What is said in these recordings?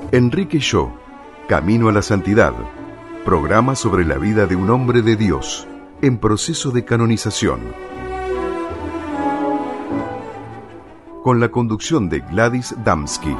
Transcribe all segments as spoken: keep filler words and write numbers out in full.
Enrique Yo, Camino a la Santidad, programa sobre la vida de un hombre de Dios en proceso de canonización. Con la conducción de Gladys Damsky.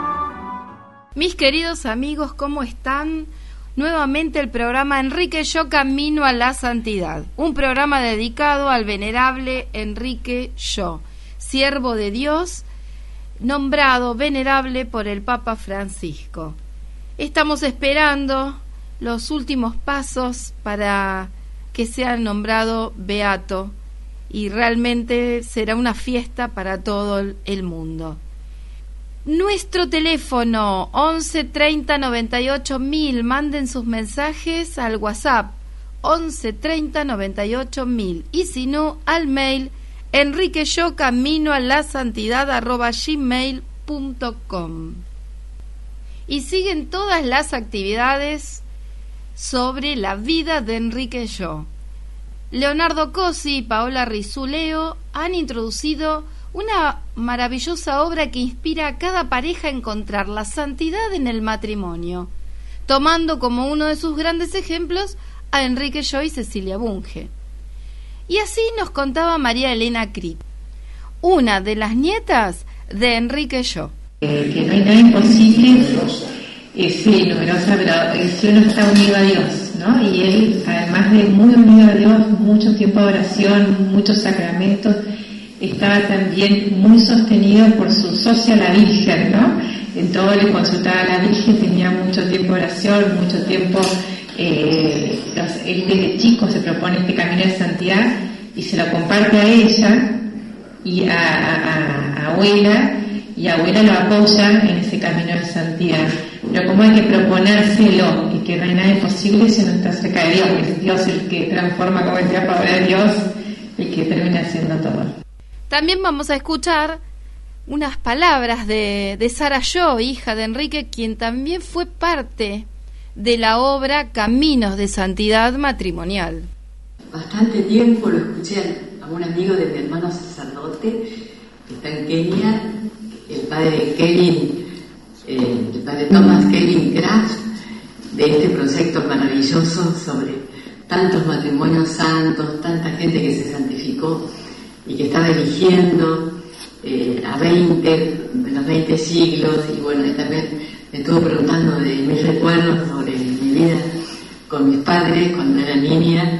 Mis queridos amigos, ¿cómo están? Nuevamente el programa Enrique Yo, Camino a la Santidad. Un programa dedicado al venerable Enrique Yo, siervo de Dios, nombrado venerable por el Papa Francisco. Estamos esperando los últimos pasos para que sea nombrado beato y realmente será una fiesta para todo el mundo. Nuestro teléfono once treinta noventa y ocho mil, manden sus mensajes al WhatsApp once treinta noventa y ocho mil y si no al mail Enrique Yo Camino a la Santidad arroba gmail punto com. Y siguen todas las actividades sobre la vida de Enrique Yo. Leonardo Cosi y Paola Rizuleo han introducido una maravillosa obra que inspira a cada pareja a encontrar la santidad en el matrimonio, tomando como uno de sus grandes ejemplos a Enrique Yo y Cecilia Bunge. Y así nos contaba María Elena Cripp, una de las nietas de Enrique Yo. Eh, que no hay nada imposible, eh, sí, numerosa, pero si uno está unido a Dios, ¿no? Y él, además de muy unido a Dios, mucho tiempo de oración, muchos sacramentos, estaba también muy sostenido por su socia la Virgen, ¿no? En todo le consultaba a la Virgen, tenía mucho tiempo de oración, mucho tiempo... Eh, él desde chico se propone este camino de santidad y se lo comparte a ella y a, a, a abuela, y abuela lo apoya en ese camino de santidad. Pero como hay que proponérselo y que no hay nada imposible si uno está cerca de Dios, que es Dios el que transforma, como decía Paola, Dios el que termina haciendo todo. También vamos a escuchar unas palabras de, de Sara Yo, hija de Enrique, quien también fue parte de la obra Caminos de Santidad Matrimonial. Bastante tiempo lo escuché a un amigo de mi hermano sacerdote que está en Kenia, el padre Kevin, eh, el padre Thomas Kevin Graff, de este proyecto maravilloso sobre tantos matrimonios santos, tanta gente que se santificó y que estaba eligiendo eh, a veinte, los veinte siglos, y bueno, y también me estuvo preguntando de mis recuerdos sobre mi vida con mis padres cuando era niña,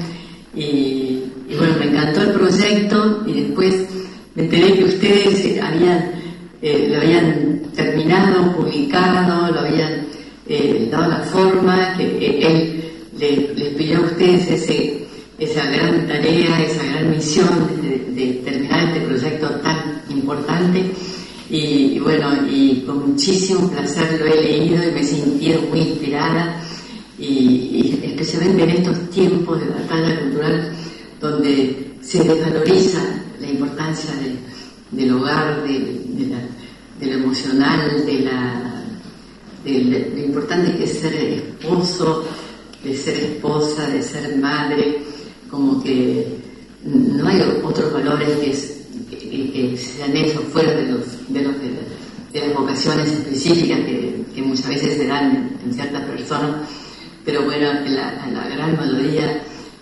y, y bueno, me encantó el proyecto, y después me enteré que ustedes habían, eh, lo habían terminado, publicado, lo habían eh, dado la forma, que eh, él le, les pidió a ustedes ese, esa gran tarea, esa gran misión de, de terminar este proyecto tan importante. Y, y bueno, y con muchísimo placer lo he leído y me he sentido muy inspirada, y, y especialmente en estos tiempos de batalla cultural donde se desvaloriza la importancia de, del hogar, de, de, la, de lo emocional, de, la, de, de lo importante que es ser esposo, de ser esposa, de ser madre, como que no hay otros valores que es Que, que sean eso fuera de los de, los, de, de las vocaciones específicas que, que muchas veces se dan en, en ciertas personas, pero bueno, la, la gran mayoría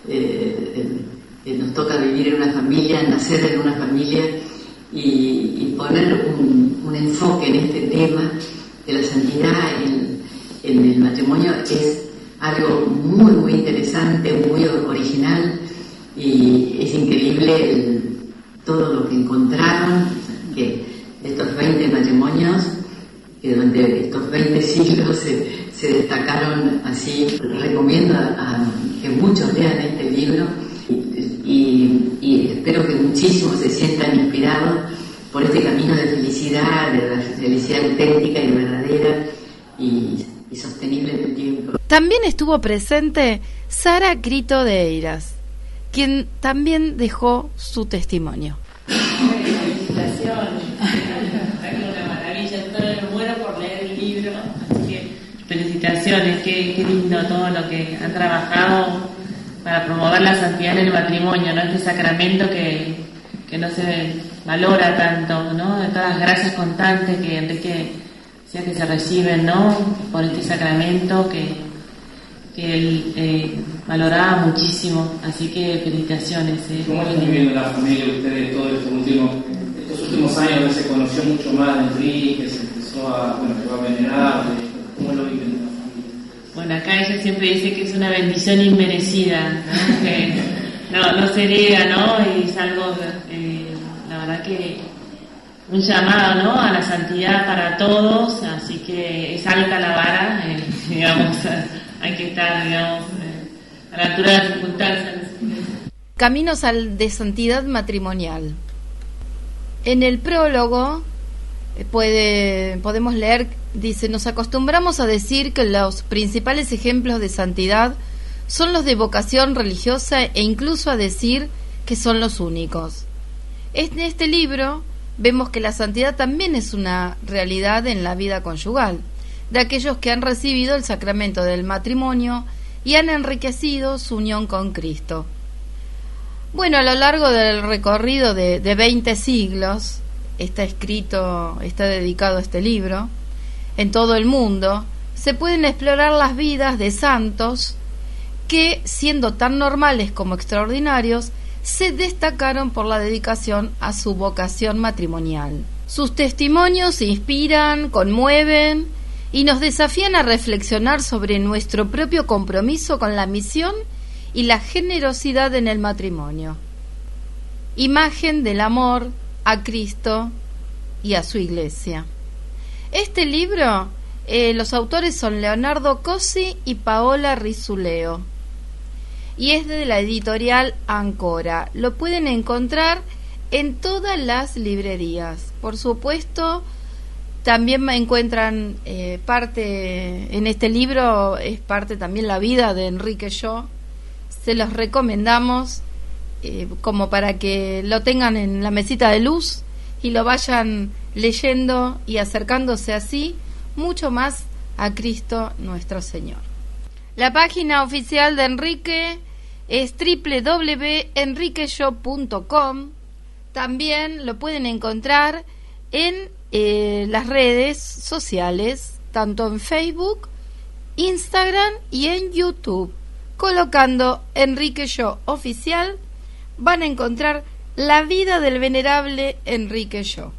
eh, eh, nos toca vivir en una familia, nacer en una familia, y, y poner un, un enfoque en este tema de la santidad en, en el matrimonio es algo muy muy interesante, muy original, y es increíble el todo lo que encontraron, que estos veinte matrimonios, que durante estos veinte siglos se, se destacaron así. Recomiendo a, a que muchos lean este libro, y, y, y espero que muchísimos se sientan inspirados por este camino de felicidad, de la felicidad auténtica y verdadera y, y sostenible en el tiempo. También estuvo presente Sara Crito de Eiras, quien también dejó su testimonio. Felicitaciones, es una maravilla, estoy muero por leer el libro, así que felicitaciones, qué, qué lindo todo lo que han trabajado para promover la santidad en el matrimonio, ¿no? Este sacramento que, que no se valora tanto, ¿no? De todas las gracias constantes que Enrique sea que se reciben, ¿no?, por este sacramento que, que él eh, valoraba muchísimo. Así que felicitaciones. Eh. ¿Cómo están viviendo la familia de ustedes todo estos últimos, estos últimos años donde se conoció mucho más de Enrique, se empezó a, bueno, a venerar? ¿Cómo lo viven la familia? Bueno, acá ella siempre dice que es una bendición inmerecida, ¿no? Que no, no se hereda, ¿no? Y es algo, eh, la verdad que un llamado, ¿no?, a la santidad para todos, así que es alta la vara, eh, digamos, hay que estar, digamos, eh, a la altura de las circunstancias. Caminos al de santidad matrimonial. En el prólogo puede, podemos leer, dice: nos acostumbramos a decir que los principales ejemplos de santidad son los de vocación religiosa e incluso a decir que son los únicos. En este libro vemos que la santidad también es una realidad en la vida conyugal, de aquellos que han recibido el sacramento del matrimonio y han enriquecido su unión con Cristo. Bueno, a lo largo del recorrido de, de veinte siglos, está escrito, está dedicado este libro, en todo el mundo, se pueden explorar las vidas de santos que, siendo tan normales como extraordinarios, se destacaron por la dedicación a su vocación matrimonial. Sus testimonios inspiran, conmueven y nos desafían a reflexionar sobre nuestro propio compromiso con la misión y la generosidad en el matrimonio. Imagen del amor a Cristo y a su Iglesia. Este libro, eh, los autores son Leonardo Cosi y Paola Rizzuleo, y es de la editorial Ancora. Lo pueden encontrar en todas las librerías. Por supuesto, también me encuentran eh, parte, en este libro es parte también la vida de Enrique Yo. Se los recomendamos eh, como para que lo tengan en la mesita de luz y lo vayan leyendo y acercándose así mucho más a Cristo nuestro Señor. La página oficial de Enrique es doble u doble u doble u punto enrique yo punto com. También lo pueden encontrar en eh, las redes sociales, tanto en Facebook, Instagram y en YouTube. Colocando Enrique Yo Oficial, van a encontrar la vida del venerable Enrique Yo.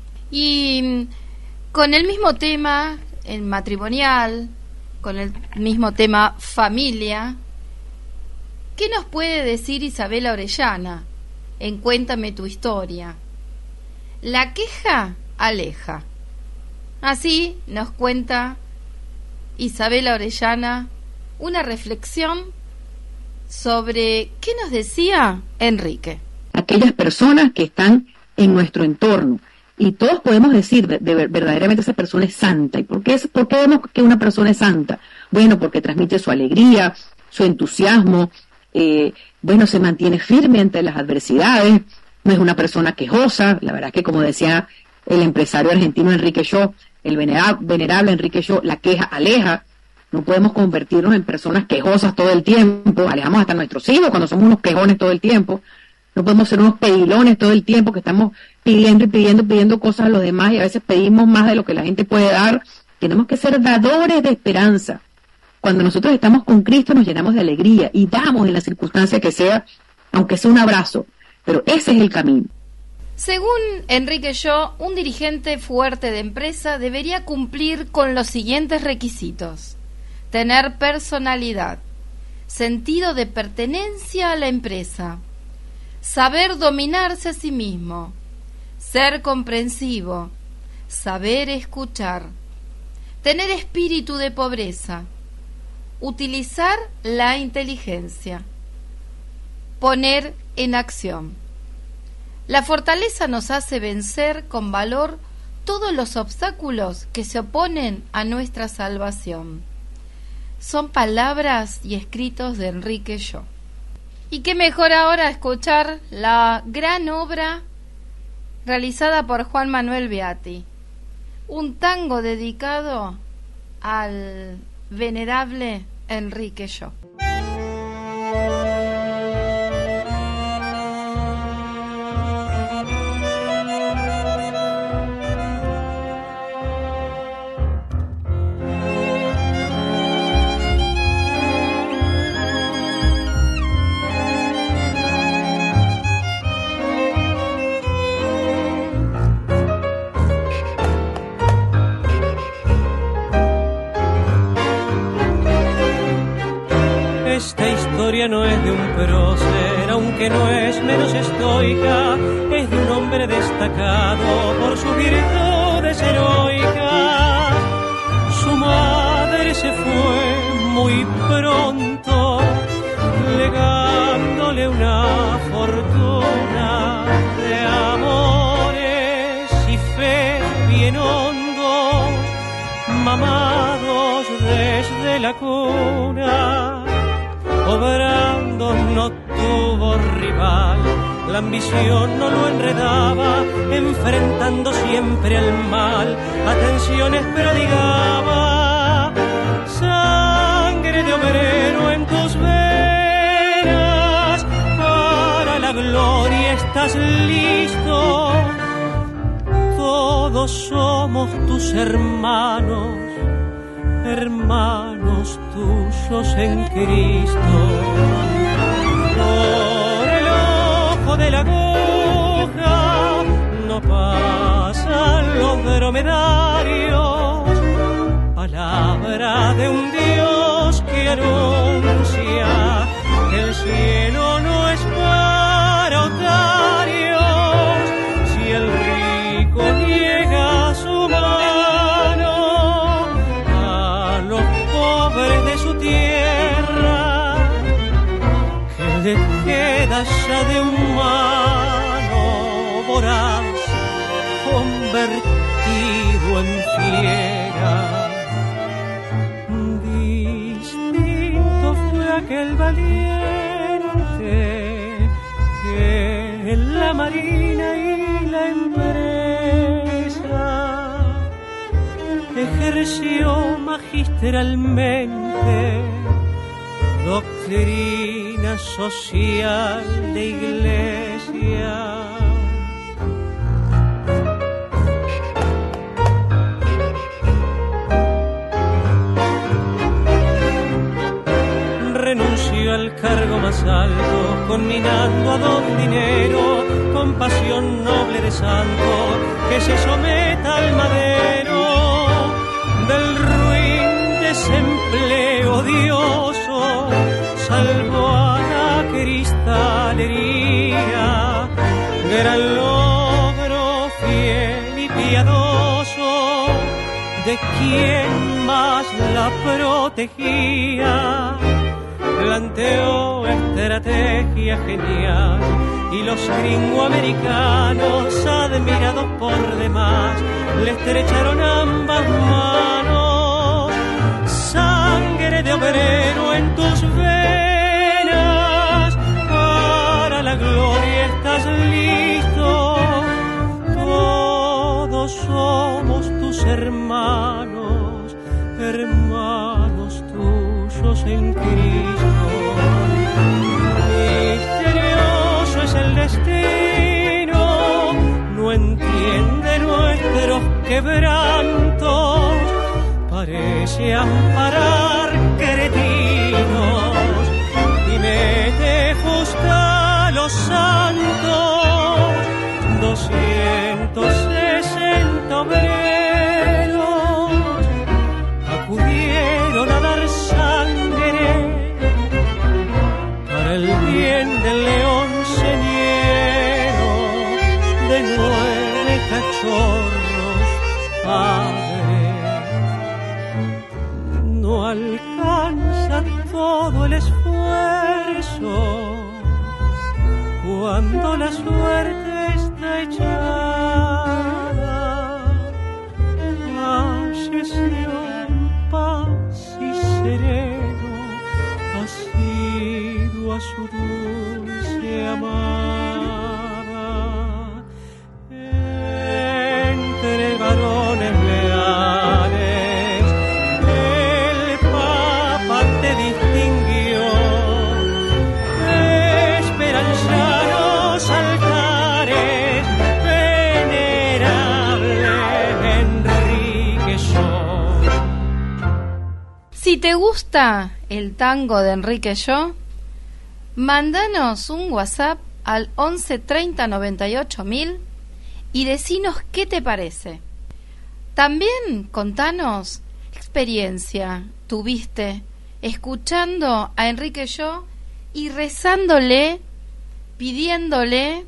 Y con el mismo tema, el matrimonial, con el mismo tema familia, ¿qué nos puede decir Isabela Orellana en Cuéntame tu historia? La queja aleja. Así nos cuenta Isabela Orellana una reflexión sobre qué nos decía Enrique. Aquellas personas que están en nuestro entorno, y todos podemos decir de, de verdaderamente esa persona es santa. ¿Y por qué, es, por qué vemos que una persona es santa? Bueno, porque transmite su alegría, su entusiasmo, eh, bueno, se mantiene firme ante las adversidades, no es una persona quejosa. La verdad es que, como decía el empresario argentino Enrique Yo, el venerable, venerable Enrique Yo, la queja aleja. No podemos convertirnos en personas quejosas todo el tiempo, alejamos hasta nuestros hijos cuando somos unos quejones todo el tiempo. No podemos ser unos pedilones todo el tiempo que estamos pidiendo y pidiendo, pidiendo cosas a los demás, y a veces pedimos más de lo que la gente puede dar. Tenemos que ser dadores de esperanza. Cuando nosotros estamos con Cristo nos llenamos de alegría y damos en la circunstancia que sea, aunque sea un abrazo, pero ese es el camino. Según Enrique Yo, un dirigente fuerte de empresa debería cumplir con los siguientes requisitos: tener personalidad, sentido de pertenencia a la empresa, saber dominarse a sí mismo, ser comprensivo, saber escuchar, tener espíritu de pobreza, utilizar la inteligencia, poner en acción. La fortaleza nos hace vencer con valor todos los obstáculos que se oponen a nuestra salvación. Son palabras y escritos de Enrique Yo. Y qué mejor ahora escuchar la gran obra realizada por Juan Manuel Beati, un tango dedicado al venerable Enrique Yo. historia no es de un prócer, aunque no es menos estoica, es de un hombre destacado por sus virtudes heroicas. Su madre se fue muy pronto, legándole una fortuna de amores y fe bien hondos, mamados desde la cuna. Obrando no tuvo rival, la ambición no lo enredaba, enfrentando siempre al mal, atenciones prodigaba. Sangre de obrero en tus venas, para la gloria estás listo. Todos somos tus hermanos, hermanos tuyos en Cristo. Por el ojo de la aguja no pasan los dromedarios, palabra de un Dios que anuncia que el cielo no es para otarios. Si el rico niega su mano a los pobres de su tierra, que le queda ya de humano voraz convertido en fiera. Distinto fue aquel valiente que en la marina y la empresa ejerció magistralmente doctrina social de iglesia. Renunció al cargo más alto, conminando a don dinero, con pasión noble de santo, que se someta al madero. Del ruin desempleo odioso salvó a la cristalería, gran logro fiel y piadoso de quien más la protegía. Planteó estrategia genial y los gringoamericanos, admirados por demás, le estrecharon ambas manos. Sangre de obrero en tus venas, para la gloria estás listo. Todos somos tus hermanos, hermanos tuyos en Cristo. Misterioso es el destino, no entiende nuestros quebrantos, parece amparar cretinos y mete justa a los santos. Doscientos sesenta obreros acudieron a dar sangre para el bien del león señero, de nueve cachorros padre. No alcanza todo el esfuerzo cuando la suerte está echada. Falleció en paz y sereno, asiduo a su dulce amada. Entre varones leales el Papa te distinguió, esperanzados altares, venerable Enrique Yo. Si te gusta el tango de Enrique Yo, mándanos un WhatsApp al once treinta noventa y ocho mil y decinos qué te parece. También contanos qué experiencia tuviste escuchando a Enrique Yo y rezándole, pidiéndole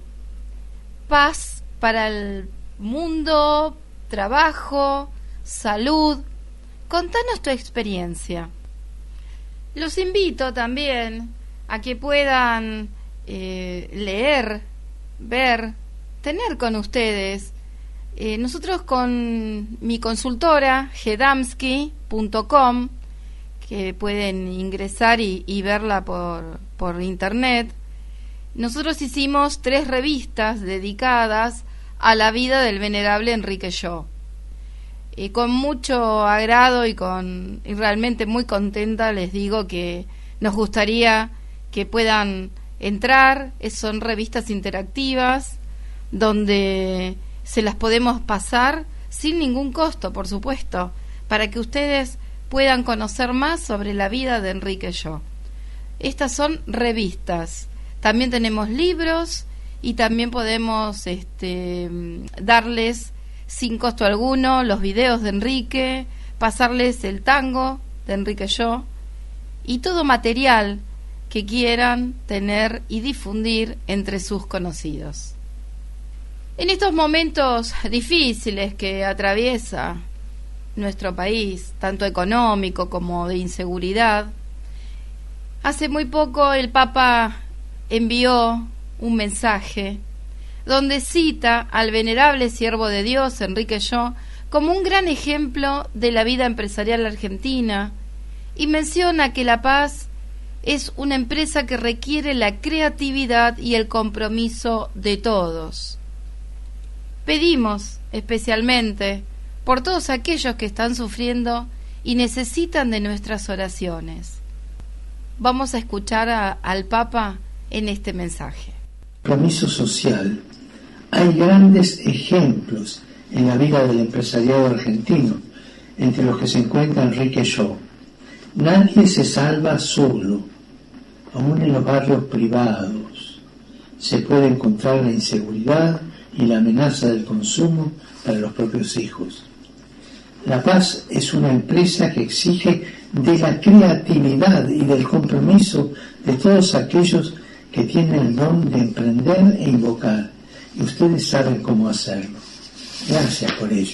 paz para el mundo, trabajo, salud. Contanos tu experiencia. Los invito también a que puedan eh, leer, ver, tener con ustedes. Eh, nosotros con mi consultora, gedamsky punto com, que pueden ingresar y, y verla por, por internet, nosotros hicimos tres revistas dedicadas a la vida del venerable Enrique Sho. Y con mucho agrado y con y realmente muy contenta les digo que nos gustaría que puedan entrar. Son revistas interactivas donde se las podemos pasar sin ningún costo, por supuesto, para que ustedes puedan conocer más sobre la vida de Enrique Sho. Estas son revistas. También tenemos libros y también podemos este, darles sin costo alguno los videos de Enrique, pasarles el tango de Enrique Sho y todo material que quieran tener y difundir entre sus conocidos. En estos momentos difíciles que atraviesa nuestro país, tanto económico como de inseguridad, hace muy poco el Papa envió un mensaje donde cita al venerable siervo de Dios, Enrique Sho, como un gran ejemplo de la vida empresarial argentina, y menciona que la paz es una empresa que requiere la creatividad y el compromiso de todos. Pedimos especialmente por todos aquellos que están sufriendo y necesitan de nuestras oraciones. Vamos a escuchar a, al Papa en este mensaje. Compromiso social. Hay grandes ejemplos en la vida del empresariado argentino, entre los que se encuentra Enrique Sho. Nadie se salva solo. Aún en los barrios privados se puede encontrar la inseguridad y la amenaza del consumo para los propios hijos. La paz es una empresa que exige de la creatividad y del compromiso de todos aquellos que tienen el don de emprender e invocar, y ustedes saben cómo hacerlo. Gracias por ello.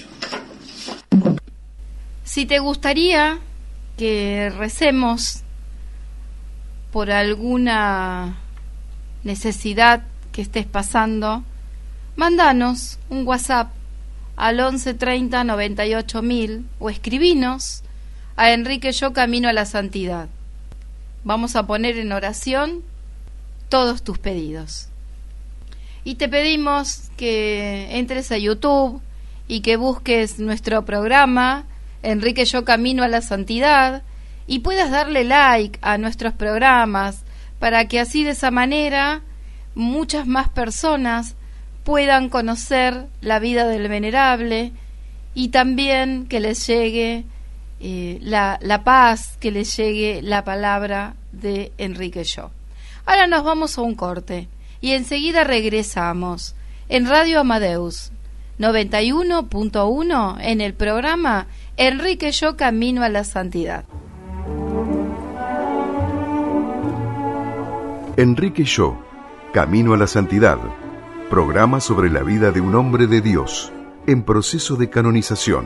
Si te gustaría que recemos por alguna necesidad que estés pasando, mándanos un WhatsApp al once treinta noventa y ocho mil o escribinos a Enrique Sho Camino a la Santidad. Vamos a poner en oración todos tus pedidos. Y te pedimos que entres a YouTube y que busques nuestro programa Enrique Sho Camino a la Santidad y puedas darle like a nuestros programas para que así de esa manera muchas más personas puedan conocer la vida del venerable y también que les llegue eh, la, la paz, que les llegue la palabra de Enrique Sho. Ahora nos vamos a un corte y enseguida regresamos en Radio Amadeus noventa y uno punto uno en el programa Enrique Sho Camino a la Santidad. Enrique Sho Camino a la Santidad, programa sobre la vida de un hombre de Dios en proceso de canonización,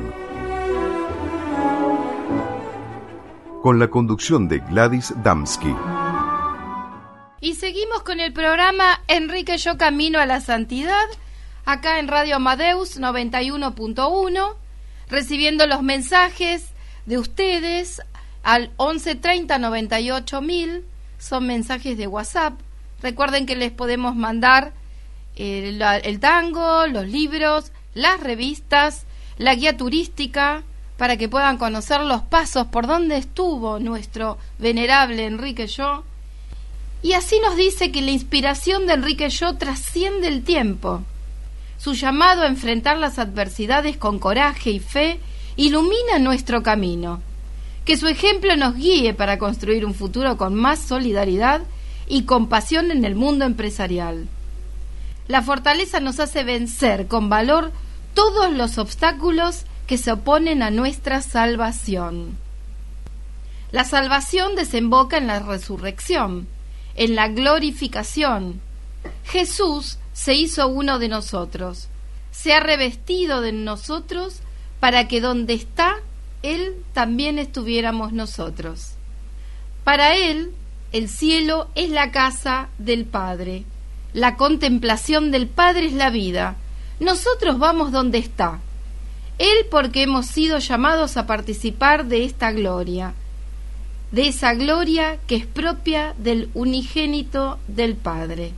con la conducción de Gladys Damsky. Y seguimos con el programa Enrique Sho Camino a la Santidad, acá en Radio Amadeus noventa y uno punto uno, recibiendo los mensajes de ustedes al once treinta noventa y ocho mil, son mensajes de WhatsApp. Recuerden que les podemos mandar el, la, el tango, los libros, las revistas, la guía turística, para que puedan conocer los pasos por donde estuvo nuestro venerable Enrique Sho. Y así nos dice que la inspiración de Enrique Sho trasciende el tiempo. Su llamado a enfrentar las adversidades con coraje y fe ilumina nuestro camino. Que su ejemplo nos guíe para construir un futuro con más solidaridad y compasión en el mundo empresarial. La fortaleza nos hace vencer con valor todos los obstáculos que se oponen a nuestra salvación. La salvación desemboca en la resurrección, en la glorificación. Jesús se hizo uno de nosotros, se ha revestido de nosotros para que donde está Él también estuviéramos nosotros. Para Él, el cielo es la casa del Padre, la contemplación del Padre es la vida. Nosotros vamos donde está Él porque hemos sido llamados a participar de esta gloria, de esa gloria que es propia del unigénito del Padre.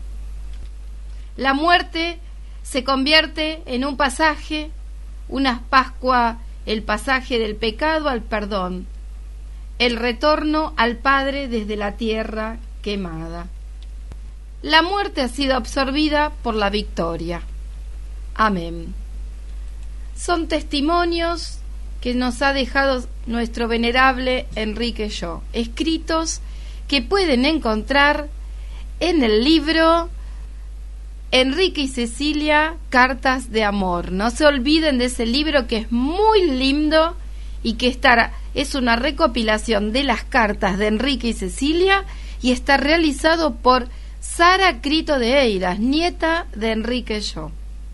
La muerte se convierte en un pasaje, una Pascua, el pasaje del pecado al perdón, el retorno al Padre desde la tierra quemada. La muerte ha sido absorbida por la victoria. Amén. Son testimonios que nos ha dejado nuestro venerable Enrique Yo, escritos que pueden encontrar en el libro Enrique y Cecilia, Cartas de Amor. No se olviden de ese libro que es muy lindo y que está, es una recopilación de las cartas de Enrique y Cecilia y está realizado por Sara Crito de Eiras, nieta de Enrique Yo.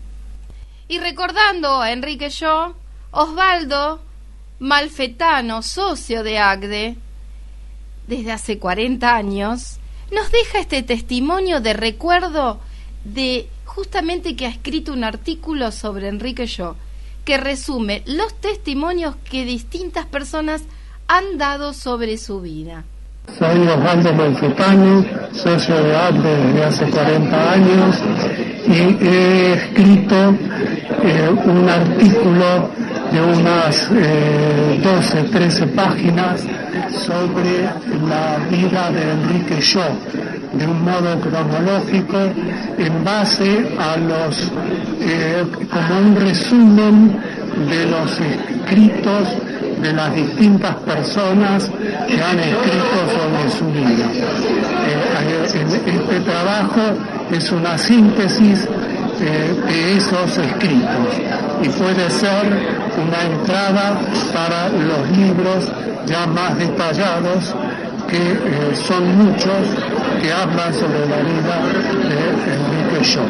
Y recordando a Enrique Yo, Osvaldo Malfetano, socio de A C D E desde hace cuarenta años, nos deja este testimonio de recuerdo de justamente que ha escrito un artículo sobre Enrique Yo, que resume los testimonios que distintas personas han dado sobre su vida. Soy Osvaldo Malfetano, socio de A C D E desde hace cuarenta años y he escrito eh, un artículo de unas eh, doce, trece páginas sobre la vida de Enrique Yo, de un modo cronológico, en base a los, eh, como un resumen de los escritos de las distintas personas que han escrito sobre su vida. Eh, este trabajo es una síntesis eh, de esos escritos y puede ser una entrada para los libros ya más detallados, que eh, son muchos, que hablan sobre la vida de Enrique Yo.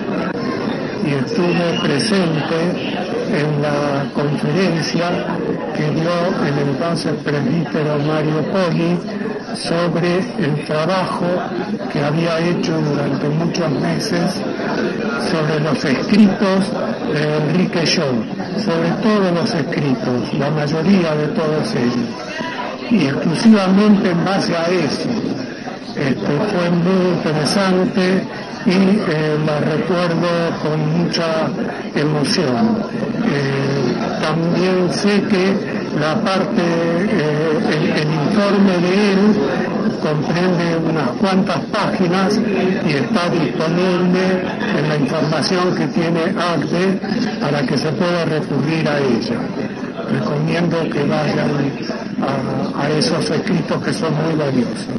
Y estuve presente en la conferencia que dio el entonces presbítero Mario Poli sobre el trabajo que había hecho durante muchos meses sobre los escritos de Enrique Yo, sobre todos los escritos, la mayoría de todos ellos, y exclusivamente en base a eso. Este, fue muy interesante y eh, la recuerdo con mucha emoción. Eh, también sé que la parte, eh, el, el informe de él comprende unas cuantas páginas y está disponible en la información que tiene A C D E para que se pueda recurrir a ella. Recomiendo que vayan a, a esos escritos que son muy valiosos.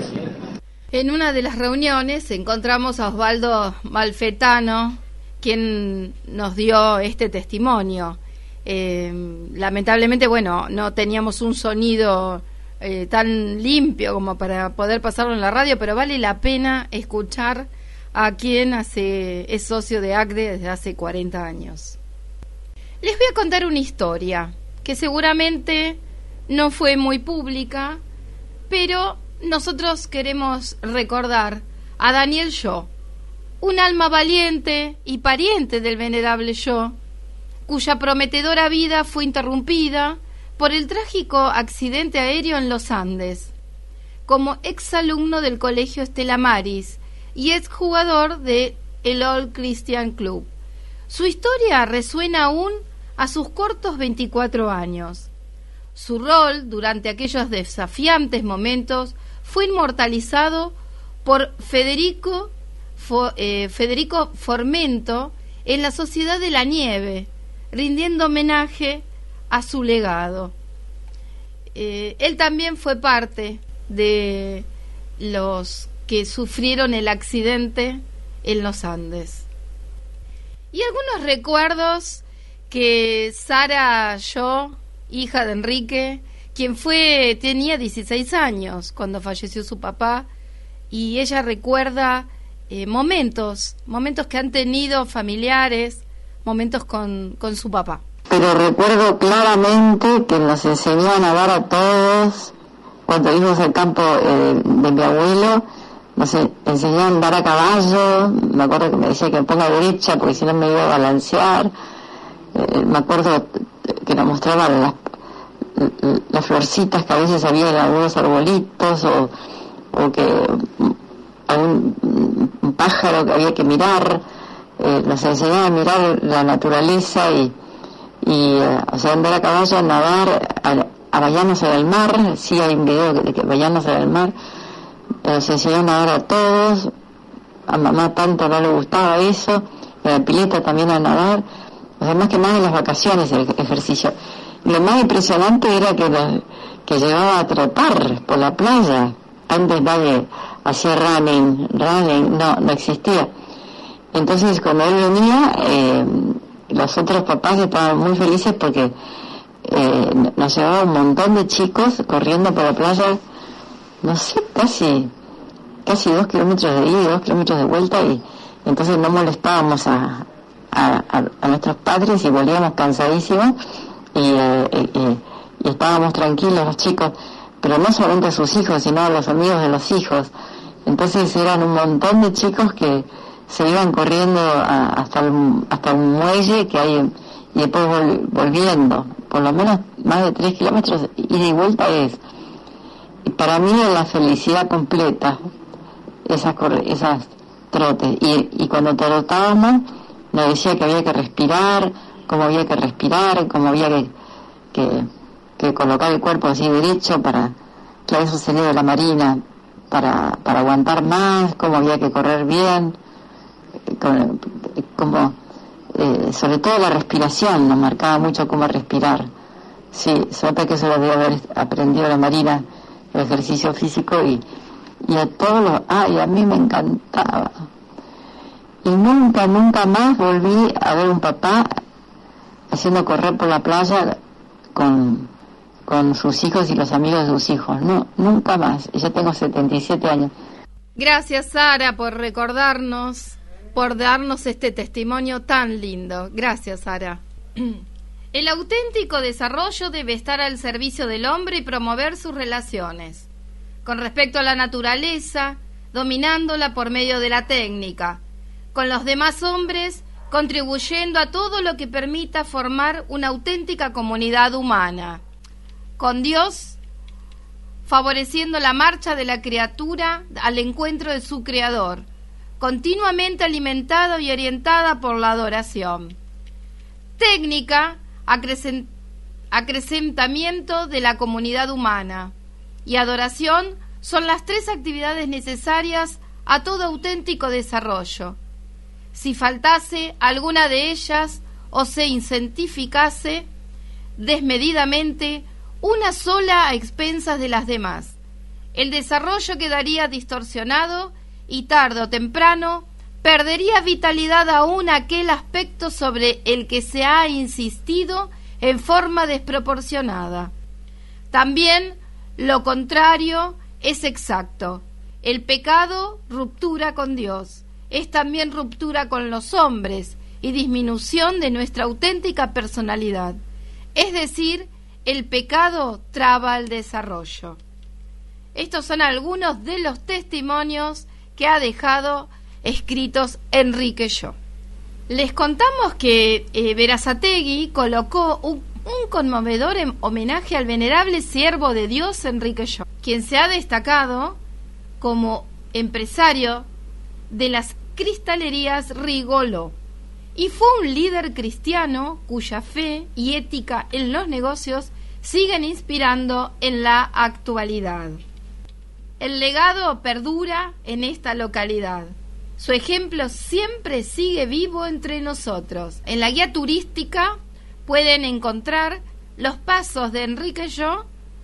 En una de las reuniones encontramos a Osvaldo Malfetano, quien nos dio este testimonio. Eh, lamentablemente, bueno, no teníamos un sonido eh, tan limpio como para poder pasarlo en la radio, pero vale la pena escuchar a quien hace, es socio de A C D E desde hace cuarenta años. Les voy a contar una historia que seguramente no fue muy pública, pero nosotros queremos recordar a Daniel Yo, un alma valiente y pariente del venerable Yo, cuya prometedora vida fue interrumpida por el trágico accidente aéreo en los Andes, como exalumno del Colegio Stella Maris y exjugador de el Old Christian Club. Su historia resuena aún a sus cortos veinticuatro años. Su rol durante aquellos desafiantes momentos fue inmortalizado por Federico, Fo, eh, Federico Formento en la Sociedad de la Nieve, rindiendo homenaje a su legado. Eh, él también fue parte de los que sufrieron el accidente en los Andes. Y algunos recuerdos que Sara Yo, hija de Enrique, quien fue tenía dieciséis años cuando falleció su papá, y ella recuerda eh, momentos, momentos que han tenido familiares, momentos con, con su papá. Pero recuerdo claramente que nos enseñó a nadar a todos. Cuando íbamos al campo eh, de mi abuelo, nos enseñó a andar a caballo. Me acuerdo que me decía que me ponga derecha porque si no me iba a balancear. Eh, me acuerdo que nos mostraba las, las florcitas que a veces había en algunos arbolitos, o, o que algún un pájaro que había que mirar. Eh, nos enseñaba a mirar la naturaleza y, y eh, o sea, andar a caballo, a nadar, a, a bañarnos en el mar. Sí, hay un video de que bañarnos en el mar. Nos enseñó a nadar a todos. A mamá tanto no le gustaba eso. En la pileta también a nadar. O sea, más que más en las vacaciones el ejercicio. Y lo más impresionante era que, nos, que llegaba a trepar por la playa. Antes nadie hacía running, running, no, no existía. Entonces cuando él venía, eh, los otros papás estaban muy felices porque eh, nos llevaba un montón de chicos corriendo por la playa, no sé, casi casi dos kilómetros de ida y dos kilómetros de vuelta, y entonces no molestábamos a, a, a, a nuestros padres y volvíamos cansadísimos y, eh, y, y estábamos tranquilos los chicos, pero no solamente a sus hijos, sino a los amigos de los hijos. Entonces eran un montón de chicos que se iban corriendo a, hasta el, hasta un muelle que hay, y después vol, volviendo, por lo menos más de tres kilómetros, ida y vuelta es. Y para mí es la felicidad completa, esas, esas trotes. Y, y cuando trotábamos, nos decía que había que respirar, cómo había que respirar, cómo había que, que, que colocar el cuerpo así derecho para, claro, eso sería de la marina, para, para aguantar más, cómo había que correr bien. Como, como eh, sobre todo la respiración, nos marcaba mucho cómo respirar. Sí, suerte que eso lo debe haber aprendido la marina, el ejercicio físico, y, y a todos los, ay, a mí me encantaba. Y nunca, nunca más volví a ver un papá haciendo correr por la playa con, con sus hijos y los amigos de sus hijos. No, nunca más. Y yo tengo setenta y siete años. Gracias, Sara, por recordarnos, por darnos este testimonio tan lindo. Gracias, Sara. El auténtico desarrollo debe estar al servicio del hombre y promover sus relaciones con respecto a la naturaleza, dominándola por medio de la técnica, con los demás hombres, contribuyendo a todo lo que permita formar una auténtica comunidad humana, con Dios, favoreciendo la marcha de la criatura al encuentro de su Creador, continuamente alimentada y orientada por la adoración. Técnica, acrecent- acrecentamiento de la comunidad humana, y adoración son las tres actividades necesarias a todo auténtico desarrollo. Si faltase alguna de ellas o se incentificase desmedidamente una sola a expensas de las demás, el desarrollo quedaría distorsionado y tarde o temprano perdería vitalidad aún aquel aspecto sobre el que se ha insistido en forma desproporcionada. También lo contrario es exacto. El pecado, ruptura con Dios, es también ruptura con los hombres y disminución de nuestra auténtica personalidad. Es decir, el pecado traba el desarrollo. Estos son algunos de los testimonios que ha dejado escritos Enrique Yo. Les contamos que eh, Berazategui colocó un, un conmovedor homenaje al venerable siervo de Dios Enrique Yo, quien se ha destacado como empresario de las cristalerías Rigoló, y fue un líder cristiano cuya fe y ética en los negocios siguen inspirando en la actualidad. El legado perdura en esta localidad. Su ejemplo siempre sigue vivo entre nosotros. En la guía turística pueden encontrar los pasos de Enrique Yo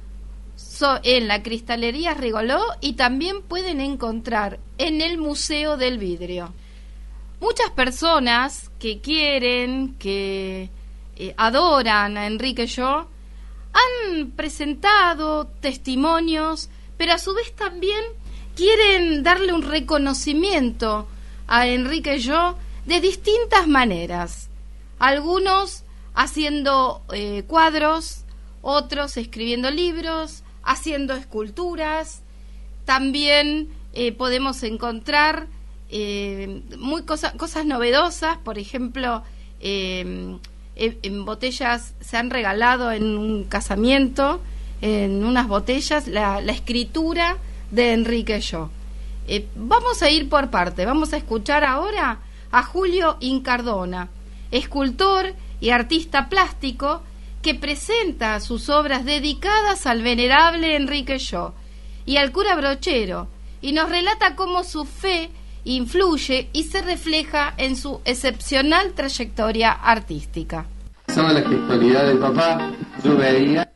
so, en la cristalería Rigoló, y también pueden encontrar en el Museo del Vidrio. Muchas personas que quieren, que eh, adoran a Enrique Yo, han presentado testimonios, pero a su vez también quieren darle un reconocimiento a Enrique Llo de distintas maneras. Algunos haciendo eh, cuadros, otros escribiendo libros, haciendo esculturas. También eh, podemos encontrar eh, muy cosa, cosas novedosas, por ejemplo, eh, en, en botellas se han regalado en un casamiento, en unas botellas, la, la escritura de Enrique Llo. Eh, vamos a ir por parte, vamos a escuchar ahora a Julio Incardona, escultor y artista plástico que presenta sus obras dedicadas al venerable Enrique Llo y al cura Brochero, y nos relata cómo su fe influye y se refleja en su excepcional trayectoria artística. Son la gestualidad del papá, yo veía,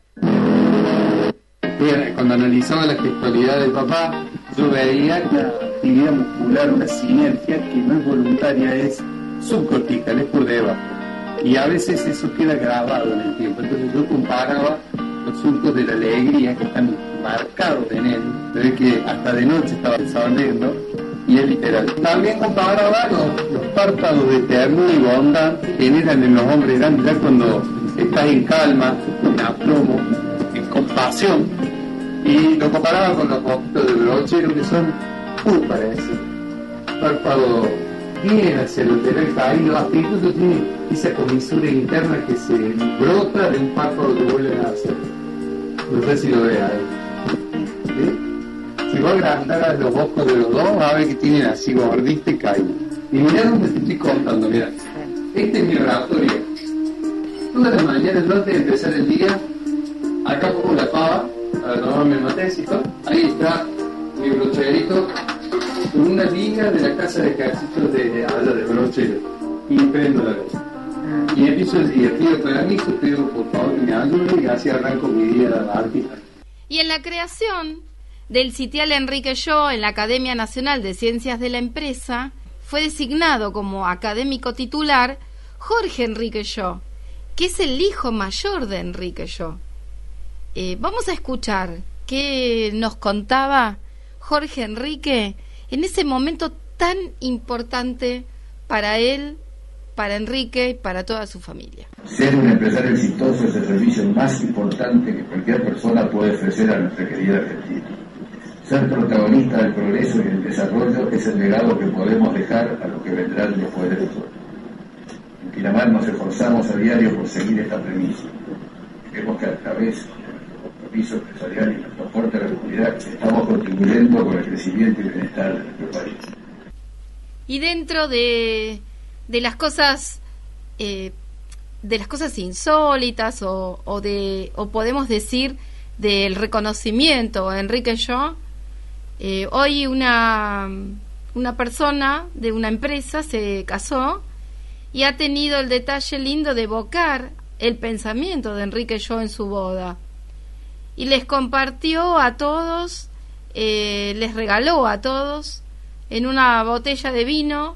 cuando analizaba la gestualidad del papá, yo veía la actividad muscular, una sinergia que no es voluntaria, es subcortical, es por debajo. Y a veces eso queda grabado en el tiempo. Entonces yo comparaba los surcos de la alegría que están marcados en él. Se ve que hasta de noche estaba sonriendo, y es literal. También comparaba los, los párpados de ternura y bondad que generan en los hombres grandes ya cuando estás en calma, en aplomo, en compasión. Y lo comparaba con los ojitos de Brochero, que son muy parecidos. Párpado bien hacia el lateral caído, hasta incluso tiene esa comisura interna que se brota de un párpado que vuelve a hacer. No sé si lo ve ahí. ¿Sí? Si va a agrandar los ojos de los dos, va a ver que tienen así gordista y caído. Y mirá donde te estoy contando, mirá. Este es mi oratorio. Todas las mañanas, antes de empezar el día, acá pongo la pava para tomarme el matecito. Ahí está mi brocherito con una liga de la casa de ejercicios de, de allá de Brochero, y prendo la luz. Y empiezo el día, pido permiso, pido por favor que me ayude, y así arranco mi día artista. Y en la creación del sitial Enrique Llo en la Academia Nacional de Ciencias de la Empresa, fue designado como académico titular Jorge Enrique Llo, que es el hijo mayor de Enrique Llo. Eh, vamos a escuchar qué nos contaba Jorge Enrique en ese momento tan importante para él, para Enrique y para toda su familia. Ser un empresario exitoso es el servicio más importante que cualquier persona puede ofrecer a nuestra querida Argentina. Ser protagonista del progreso y del desarrollo es el legado que podemos dejar a los que vendrán después de nosotros. En Pinamar nos esforzamos a diario por seguir esta premisa. Creemos que a través del compromiso empresarial y nuestro aporte a la comunidad estamos contribuyendo con el crecimiento y bienestar de nuestro país. Y dentro de, de las cosas eh, de las cosas insólitas o, o de o podemos decir del reconocimiento a Enrique Llo, eh, hoy una una persona de una empresa se casó y ha tenido el detalle lindo de evocar el pensamiento de Enrique Llo en su boda, y les compartió a todos, eh, les regaló a todos en una botella de vino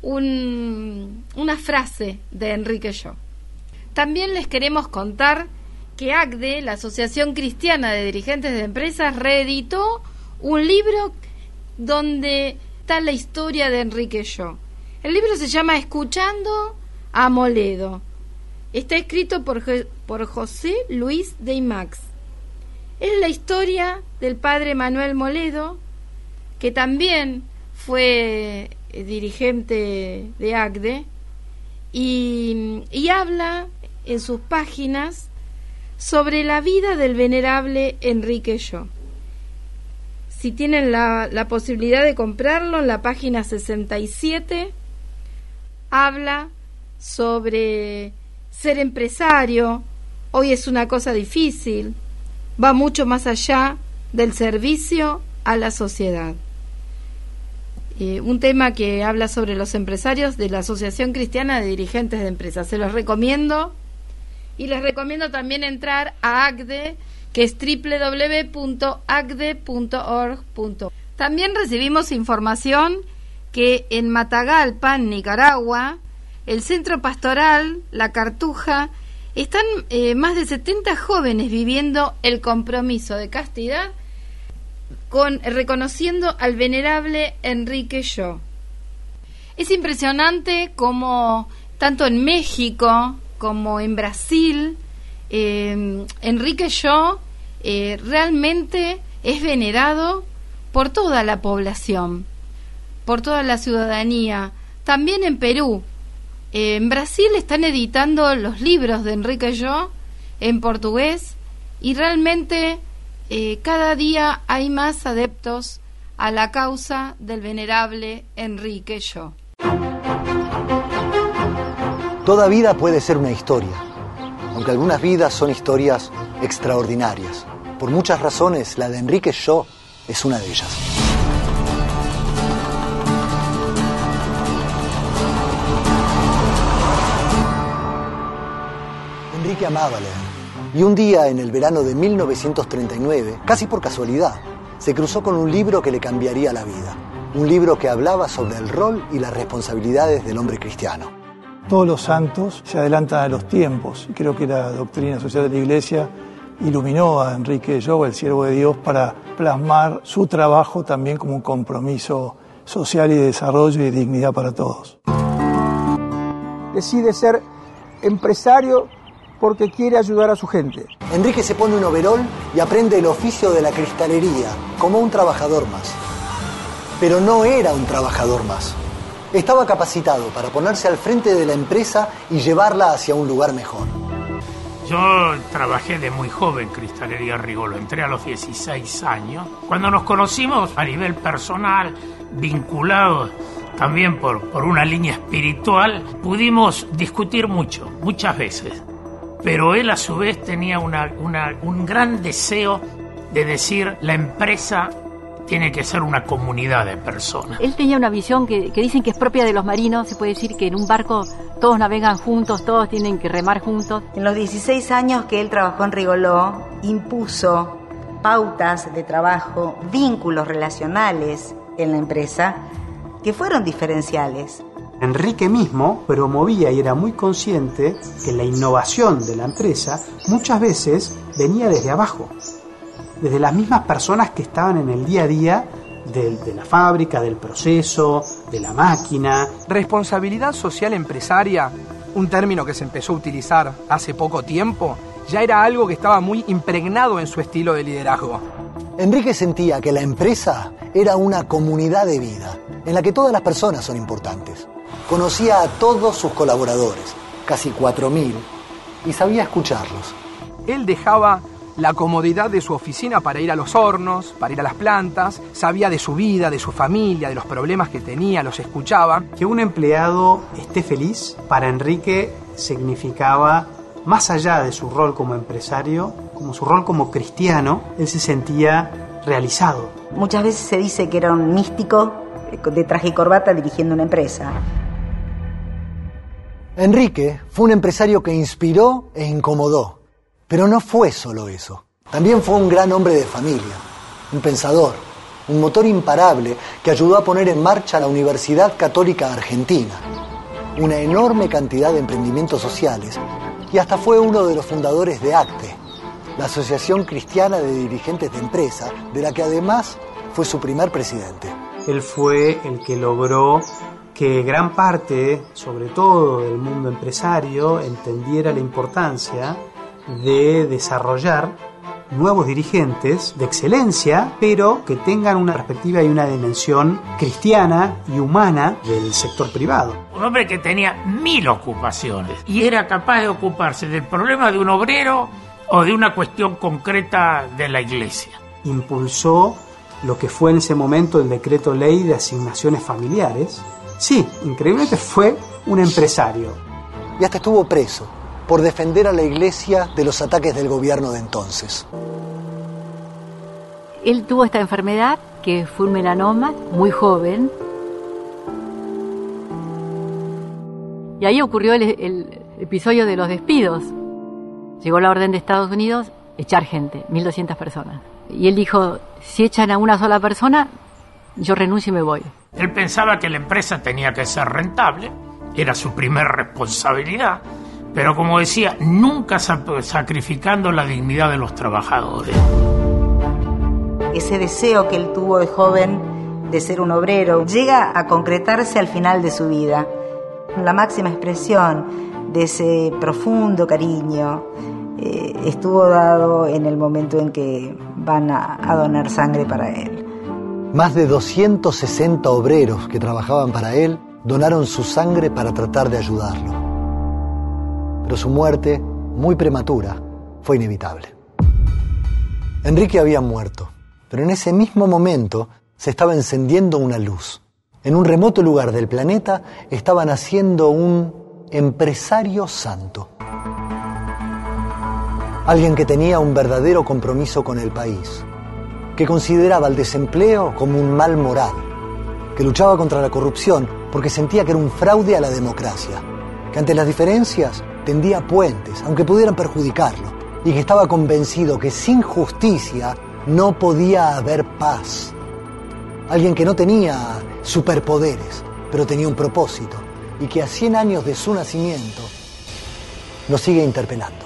un, una frase de Enrique Llo. También les queremos contar que A C D E, la Asociación Cristiana de Dirigentes de Empresas, reeditó un libro donde está la historia de Enrique Llo. El libro se llama Escuchando a Moledo. Está escrito por, por José Luis Deimax. Es la historia del padre Manuel Moledo, que también fue dirigente de A C D E, y, y habla en sus páginas sobre la vida del venerable Enrique Llo. Si tienen la, la posibilidad de comprarlo, en la página sesenta y siete habla sobre ser empresario. Hoy es una cosa difícil, va mucho más allá del servicio a la sociedad. Eh, un tema que habla sobre los empresarios de la Asociación Cristiana de Dirigentes de Empresas. Se los recomiendo, y les recomiendo también entrar a A C D E, que es doble u doble u doble u punto a c d e punto org punto. También recibimos información que en Matagalpa, Nicaragua, el Centro Pastoral La Cartuja, están eh, más de setenta jóvenes viviendo el compromiso de castidad con, reconociendo al venerable Enrique Yo. Es impresionante como tanto en México como en Brasil, eh, Enrique Yo eh, realmente es venerado por toda la población, por toda la ciudadanía. También en Perú, eh, en Brasil están editando los libros de Enrique Yo en portugués y realmente eh, cada día hay más adeptos a la causa del venerable Enrique Yo. Toda vida puede ser una historia, aunque algunas vidas son historias extraordinarias. Por muchas razones, la de Enrique Yo es una de ellas. Enrique amaba leer, y un día en el verano de mil novecientos treinta y nueve, casi por casualidad, se cruzó con un libro que le cambiaría la vida. Un libro que hablaba sobre el rol y las responsabilidades del hombre cristiano. Todos los santos se adelantan a los tiempos, y creo que la doctrina social de la Iglesia iluminó a Enrique Yo, el siervo de Dios, para plasmar su trabajo también como un compromiso social y de desarrollo y dignidad para todos. Decide ser empresario porque quiere ayudar a su gente. Enrique se pone un overol y aprende el oficio de la cristalería como un trabajador más. Pero no era un trabajador más. Estaba capacitado para ponerse al frente de la empresa y llevarla hacia un lugar mejor. Yo trabajé de muy joven Cristalería Rigolo, entré a los dieciséis años. Cuando nos conocimos a nivel personal, vinculados también por, por una línea espiritual, pudimos discutir mucho, muchas veces. Pero él a su vez tenía una, una, un gran deseo de decir, la empresa tiene que ser una comunidad de personas. Él tenía una visión que, que dicen que es propia de los marinos. Se puede decir que en un barco todos navegan juntos, todos tienen que remar juntos. En los dieciséis años que él trabajó en Rigoló, impuso pautas de trabajo, vínculos relacionales en la empresa que fueron diferenciales. Enrique mismo promovía y era muy consciente que la innovación de la empresa muchas veces venía desde abajo, desde las mismas personas que estaban en el día a día de, de la fábrica, del proceso, de la máquina. Responsabilidad social empresaria, un término que se empezó a utilizar hace poco tiempo, ya era algo que estaba muy impregnado en su estilo de liderazgo. Enrique sentía que la empresa era una comunidad de vida, en la que todas las personas son importantes. Conocía a todos sus colaboradores, casi cuatro mil, y sabía escucharlos. Él dejaba la comodidad de su oficina para ir a los hornos, para ir a las plantas, sabía de su vida, de su familia, de los problemas que tenía, los escuchaba. Que un empleado esté feliz, para Enrique significaba, más allá de su rol como empresario, como su rol como cristiano, él se sentía realizado. Muchas veces se dice que era un místico de traje y corbata dirigiendo una empresa. Enrique fue un empresario que inspiró e incomodó. Pero no fue solo eso. También fue un gran hombre de familia, un pensador, un motor imparable que ayudó a poner en marcha la Universidad Católica Argentina, una enorme cantidad de emprendimientos sociales, y hasta fue uno de los fundadores de ACTE, la Asociación Cristiana de Dirigentes de Empresa, de la que además fue su primer presidente. Él fue el que logró que gran parte, sobre todo del mundo empresario, entendiera la importancia de desarrollar nuevos dirigentes de excelencia, pero que tengan una perspectiva y una dimensión cristiana y humana del sector privado. Un hombre que tenía mil ocupaciones y era capaz de ocuparse del problema de un obrero o de una cuestión concreta de la iglesia. Impulsó lo que fue en ese momento el decreto ley de asignaciones familiares. Sí, increíblemente fue un empresario. Y hasta estuvo preso por defender a la iglesia de los ataques del gobierno de entonces. Él tuvo esta enfermedad, que fue un melanoma, muy joven. Y ahí ocurrió el, el episodio de los despidos. Llegó la orden de Estados Unidos, echar gente, mil doscientas personas. Y él dijo, si echan a una sola persona, yo renuncio y me voy. Él pensaba que la empresa tenía que ser rentable, era su primer responsabilidad, pero como decía, nunca sacrificando la dignidad de los trabajadores. ese deseo que él tuvo de joven de ser un obrero, llega a concretarse al final de su vida. La máxima expresión de ese profundo cariño eh, estuvo dado en el momento en que van a, a donar sangre para él. Más de doscientos sesenta obreros que trabajaban para él donaron su sangre para tratar de ayudarlo. Pero su muerte, muy prematura, fue inevitable. Enrique había muerto, pero en ese mismo momento se estaba encendiendo una luz. En un remoto lugar del planeta estaba naciendo un empresario santo. Alguien que tenía un verdadero compromiso con el país, que consideraba el desempleo como un mal moral, que luchaba contra la corrupción porque sentía que era un fraude a la democracia, que ante las diferencias tendía puentes, aunque pudieran perjudicarlo, y que estaba convencido que sin justicia no podía haber paz. Alguien que no tenía superpoderes, pero tenía un propósito, y que a cien años de su nacimiento nos sigue interpelando.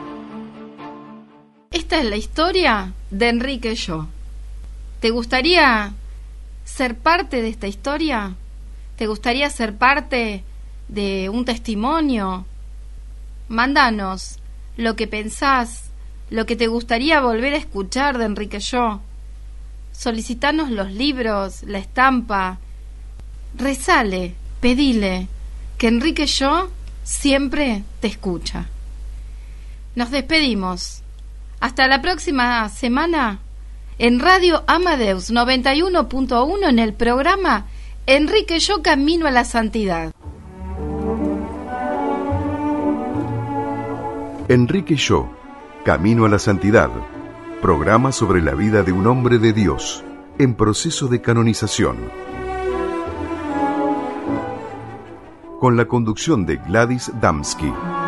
Esta es la historia de Enrique Yo. ¿Te gustaría ser parte de esta historia? ¿Te gustaría ser parte de un testimonio? Mándanos lo que pensás, lo que te gustaría volver a escuchar de Enrique Yo. Solicitanos los libros, la estampa. Rezale, pedile, que Enrique Yo siempre te escucha. Nos despedimos. Hasta la próxima semana en Radio Amadeus noventa y uno punto uno en el programa Enrique Yo Camino a la Santidad. Enrique Yo, Camino a la Santidad, programa sobre la vida de un hombre de Dios en proceso de canonización. Con la conducción de Gladys Damsky.